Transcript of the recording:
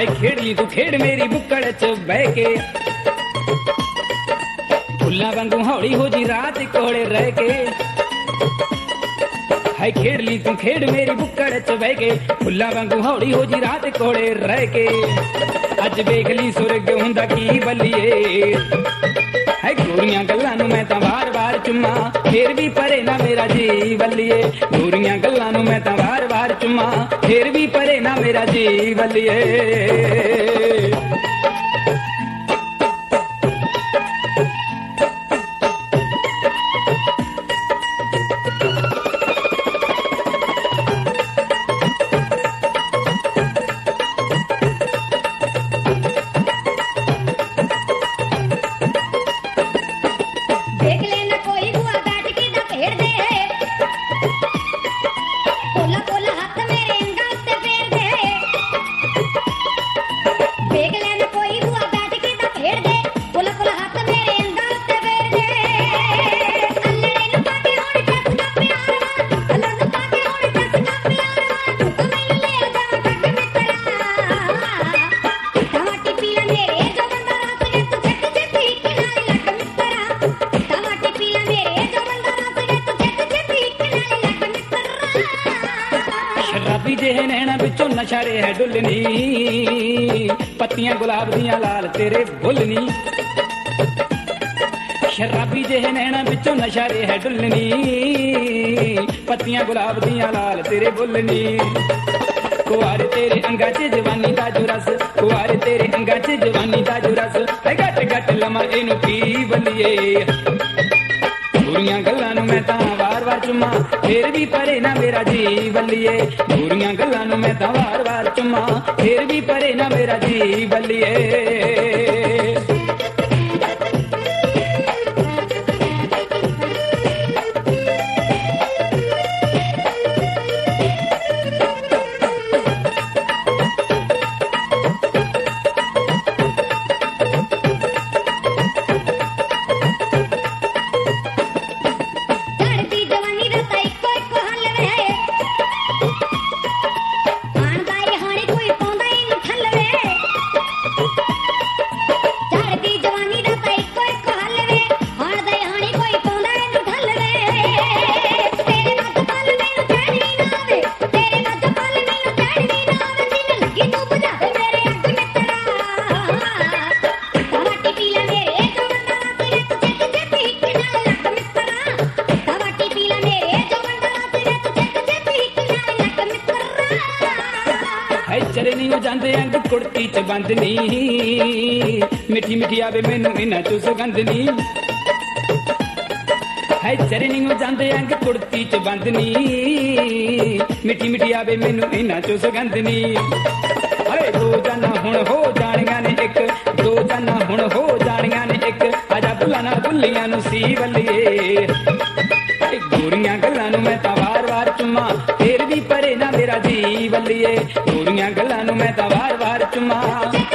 ਹਾਏ ਖੇਡ ਲਈ ਤੂੰ ਖੇਡ ਮੇਰੀ ਬੁੱਕੜ ਚ ਬਹਿ ਕੇ ਫੁੱਲਾਂ ਵਾਂਗੂ ਹੌਲੀ ਹੋ ਜੀ ਰਾਤ ਕੋਲੇ ਰਹਿ ਕੇ ਹਾਏ ਖੇਡ ਲਈ ਤੂੰ ਖੇਡ ਮੇਰੀ ਬੁੱਕੜ ਚ ਬਹਿ ਕੇ ਫੁੱਲਾਂ ਵਾਂਗੂ ਹੌਲੀ ਹੋ ਜੀ ਰਾਤ ਕੋਲੇ ਰਹਿ ਕੇ ਅੱਜ ਵੇਖ ਲਈ ਸੁਰਗ ਹੁੰਦਾ ਕੀ ਬੱਲੀਏ ਹਾਏ ਗੋਰੀਆਂ ਗੱਲਾਂ ਨੂੰ ਮੈਂ ਤਾਂ ਵਾਰ-ਵਾਰ ਚੁੰਮਾ ਫੇਰ ਵੀ ਪਰੇ ਨਾ ਮੇਰਾ ਜੀ ਬੱਲੀਏ ਗੋਰੀਆਂ ਗੱਲਾਂ ਨੂੰ ਮੈਂ ਤਾਂ ਵਾਰ-ਵਾਰ ਚੁੰਮਾ ਫੇਰ ਵੀ ਪਰੇ ਨਾ ਮੇਰਾ ਜੀ ਬੱਲੀਏ नैना बिचों नशा रे है डुलनी पत्तियां गुलाब दियां लाल तेरे बुलनी शराबी जेहे नैना बिचों नशा रे है डुलनी पत्तियां गुलाब दियां लाल तेरे बुलनी कुआरे तेरे अंगा च जवानी दा जुरस कुआरे तेरे अंगा च जवानी दा जुरस है गट गट लमा इनू पी बलिए गोरियां गल्लां नूं मैं तां वार-वार चुम्मा फिर भी परे ना मेरा जी बल्लिए गोरियां गल्लां नूं मैं तां वार-वार चुम्मा फिर भी परे ना मेरा जी बल्लिए चले नहीं हो जाते अंग कुड़ती च बंद नहीं मिठी मिठी आवे मैनू इन्हां चों सुगंध नहीं है चले नहीं हो जाते अंग कुड़ती च बंद नहीं मिठी मिठी आवे मैनू इन्हां चों सुगंध नहीं अरे दो जाना हुण हो जाणियां ने एक दो जाना हुण हो जाणियां ने एक आजा बुलाना बुलियां नूं सी बल्लिए गोरियां गल्लां नूं मैं तां वार-वार चुम्मा फिर भी परे ना मेरा जी बल्लिए गोरियां गल्लां नूं मैं तां वार-वार चुम्मा